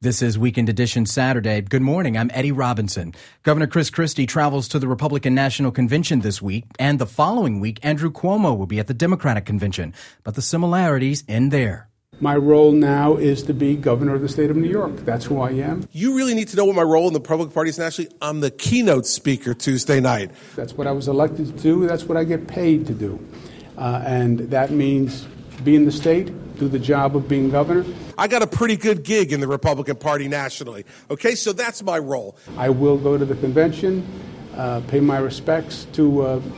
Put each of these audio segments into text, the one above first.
This is Weekend Edition Saturday. Good morning. I'm Eddie Robinson. Governor Chris Christie travels to the Republican National Convention this week, and the following week, Andrew Cuomo will be at the Democratic Convention. But the similarities end there. My role now is to be governor of the state of New York. That's who I am. You really need to know what my role in the Republican Party is nationally. I'm the keynote speaker Tuesday night. That's what I was elected to do. That's what I get paid to do. And that means be in the state, do the job of being governor. I got a pretty good gig in the Republican Party nationally. Okay, so that's my role. I will go to the convention, pay my respects to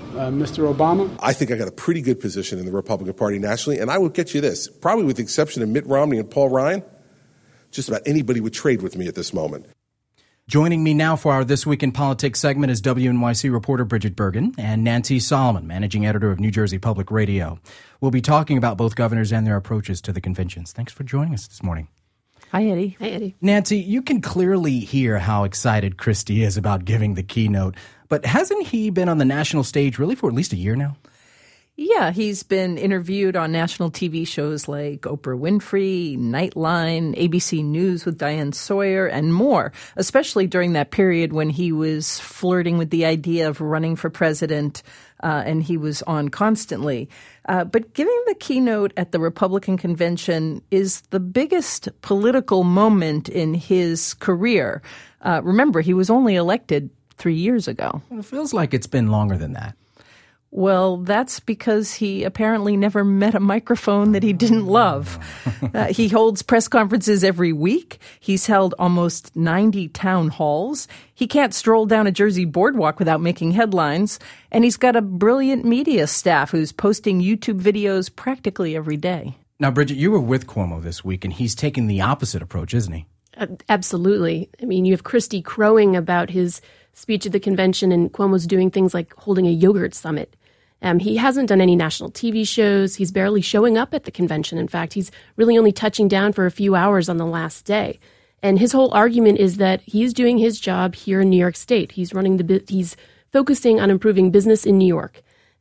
Mr. Obama. I think I got a pretty good position in the Republican Party nationally, and I will get you this. Probably with the exception of Mitt Romney and Paul Ryan, just about anybody would trade with me at this moment. Joining me now for our This Week in Politics segment is WNYC reporter Bridget Bergen and Nancy Solomon, managing editor of New Jersey Public Radio. We'll be talking about both governors and their approaches to the conventions. Thanks for joining us this morning. Hi, Eddie. Hi, Eddie. Nancy, you can clearly hear how excited Christie is about giving the keynote, but hasn't he been on the national stage really for at least a year now? Yeah, he's been interviewed on national TV shows like Oprah Winfrey, Nightline, ABC News with Diane Sawyer, and more, especially during that period when he was flirting with the idea of running for president, and he was on constantly. But giving the keynote at the Republican convention is the biggest political moment in his career. Remember, he was only elected 3 years ago. It feels like it's been longer than that. Well, that's because he apparently never met a microphone that he didn't love. He holds press conferences every week. He's held almost 90 town halls. He can't stroll down a Jersey boardwalk without making headlines. And he's got a brilliant media staff who's posting YouTube videos practically every day. Now, Bridget, you were with Cuomo this week, and he's taking the opposite approach, isn't he? Absolutely. I mean, you have Christie crowing about his speech at the convention, and Cuomo's doing things like holding a yogurt summit. He hasn't done any national TV shows. He's barely showing up at the convention. In fact, he's really only touching down for a few hours on the last day. And his whole argument is that he's doing his job here in New York State. He's he's focusing on improving business in New York.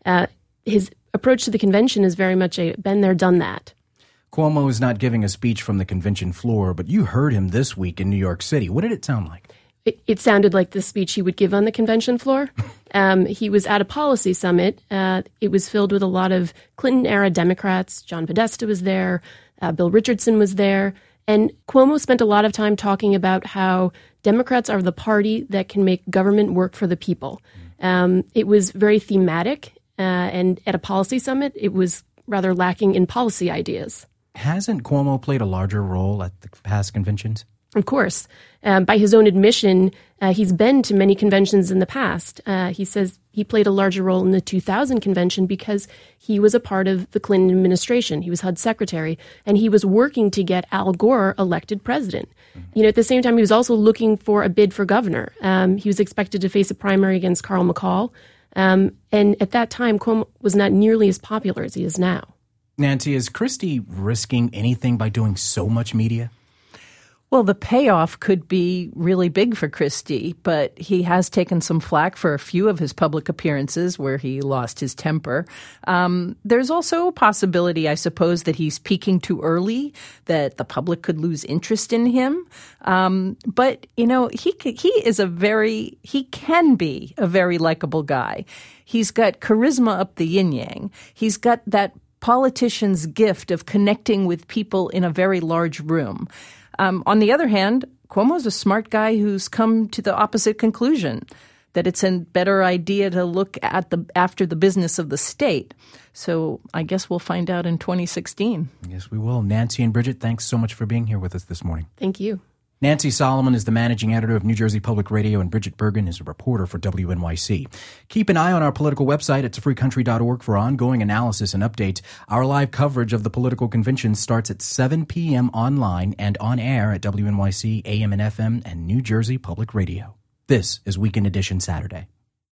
His approach to the convention is very much a been there, done that. Cuomo is not giving a speech from the convention floor, but you heard him this week in New York City. What did it sound like? It sounded like the speech he would give on the convention floor. He was at a policy summit. It was filled with a lot of Clinton-era Democrats. John Podesta was there. Bill Richardson was there. And Cuomo spent a lot of time talking about how Democrats are the party that can make government work for the people. It was very thematic. And at a policy summit, it was rather lacking in policy ideas. Hasn't Cuomo played a larger role at the past conventions? Of course. By his own admission, he's been to many conventions in the past. He says he played a larger role in the 2000 convention because he was a part of the Clinton administration. He was HUD secretary, and he was working to get Al Gore elected president. You know, at the same time, he was also looking for a bid for governor. He was expected to face a primary against Carl McCall. And at that time, Cuomo was not nearly as popular as he is now. Nancy, is Christie risking anything by doing so much media? Well, the payoff could be really big for Christie, but he has taken some flack for a few of his public appearances where he lost his temper. There's also a possibility, I suppose, that he's peaking too early, that the public could lose interest in him. But, you know, he can be a very likable guy. He's got charisma up the yin-yang. He's got that politician's gift of connecting with people in a very large room. On the other hand, Cuomo's a smart guy who's come to the opposite conclusion, that it's a better idea to look at after the business of the state. So I guess we'll find out in 2016. Yes, we will. Nancy and Bridget, thanks so much for being here with us this morning. Thank you. Nancy Solomon is the managing editor of New Jersey Public Radio, and Bridget Bergen is a reporter for WNYC. Keep an eye on our political website at freecountry.org for ongoing analysis and updates. Our live coverage of the political convention starts at 7 p.m. online and on air at WNYC, AM and FM, and New Jersey Public Radio. This is Weekend Edition Saturday.